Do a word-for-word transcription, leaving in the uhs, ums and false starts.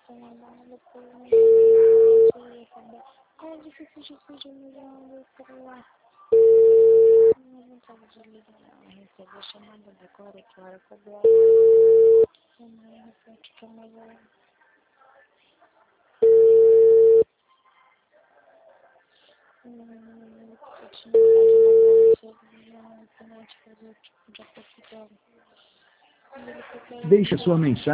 É difícil de pedir milhão do celular. Não vontade de ligar, não. Recebi a chamada agora, que hora que eu dou. Amanhã repete que é melhor. Hum, continuidade na minha internet fazer o tipo de aplicativo. Deixe sua mensagem.